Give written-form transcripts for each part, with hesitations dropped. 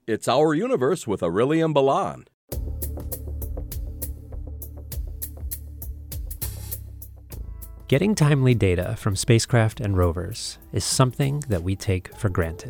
It's Our Universe with Aurelian Balan. Getting timely data from spacecraft and rovers is something that we take for granted.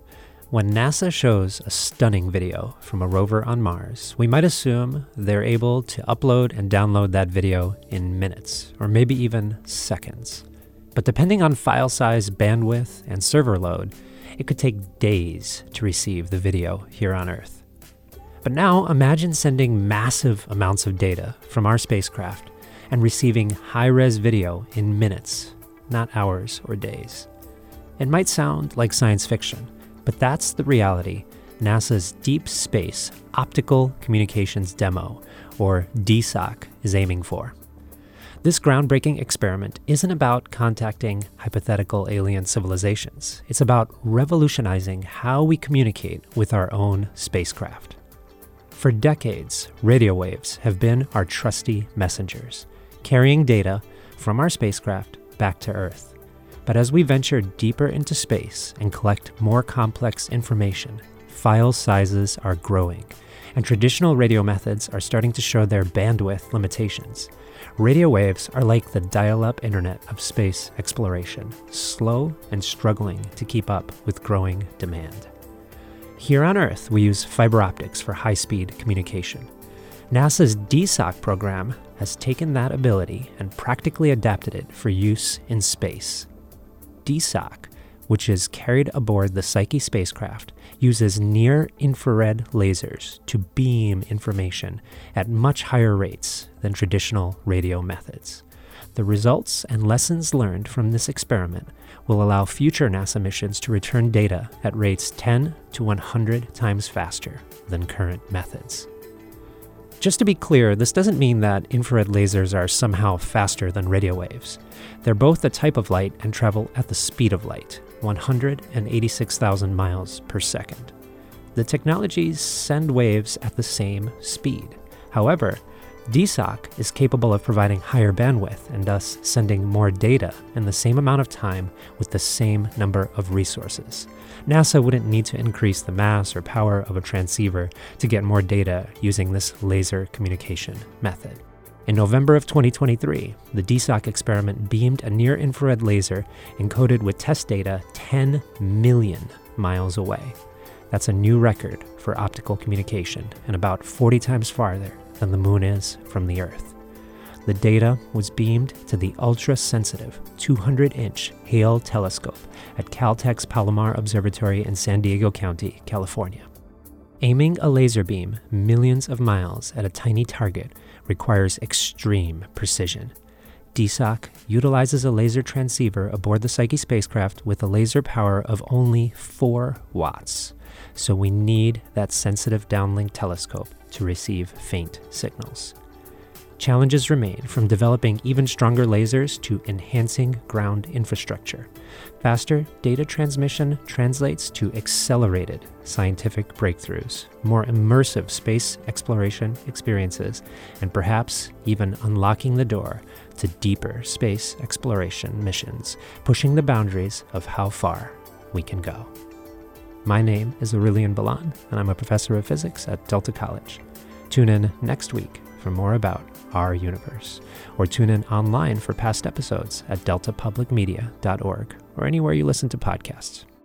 When NASA shows a stunning video from a rover on Mars, we might assume they're able to upload and download that video in minutes, or maybe even seconds. But depending on file size, bandwidth, and server load, it could take days to receive the video here on Earth. But now imagine sending massive amounts of data from our spacecraft and receiving high-res video in minutes, not hours or days. It might sound like science fiction, but that's the reality NASA's Deep Space Optical Communications Demo, or DSOC, is aiming for. This groundbreaking experiment isn't about contacting hypothetical alien civilizations. It's about revolutionizing how we communicate with our own spacecraft. For decades, radio waves have been our trusty messengers, carrying data from our spacecraft back to Earth. But as we venture deeper into space and collect more complex information, file sizes are growing, and traditional radio methods are starting to show their bandwidth limitations. Radio waves are like the dial-up internet of space exploration, slow and struggling to keep up with growing demand. Here on Earth, we use fiber optics for high-speed communication. NASA's DSOC program has taken that ability and practically adapted it for use in space. DSOC, which is carried aboard the Psyche spacecraft, uses near-infrared lasers to beam information at much higher rates than traditional radio methods. The results and lessons learned from this experiment will allow future NASA missions to return data at rates 10 to 100 times faster than current methods. Just to be clear, this doesn't mean that infrared lasers are somehow faster than radio waves. They're both a type of light and travel at the speed of light, 186,000 miles per second. The technologies send waves at the same speed. However, DSOC is capable of providing higher bandwidth and thus sending more data in the same amount of time with the same number of resources. NASA wouldn't need to increase the mass or power of a transceiver to get more data using this laser communication method. In November of 2023, the DSOC experiment beamed a near-infrared laser encoded with test data 10 million miles away. That's a new record for optical communication and about 40 times farther than the moon is from the Earth. The data was beamed to the ultra-sensitive 200-inch Hale telescope at Caltech's Palomar Observatory in San Diego County, California. Aiming a laser beam millions of miles at a tiny target requires extreme precision. DSOC utilizes a laser transceiver aboard the Psyche spacecraft with a laser power of only 4 watts. So we need that sensitive downlink telescope to receive faint signals. Challenges remain, from developing even stronger lasers to enhancing ground infrastructure. Faster data transmission translates to accelerated scientific breakthroughs, more immersive space exploration experiences, and perhaps even unlocking the door to deeper space exploration missions, pushing the boundaries of how far we can go. My name is Aurelian Balan, and I'm a professor of physics at Delta College. Tune in next week for more about our universe, or tune in online for past episodes at deltapublicmedia.org or anywhere you listen to podcasts.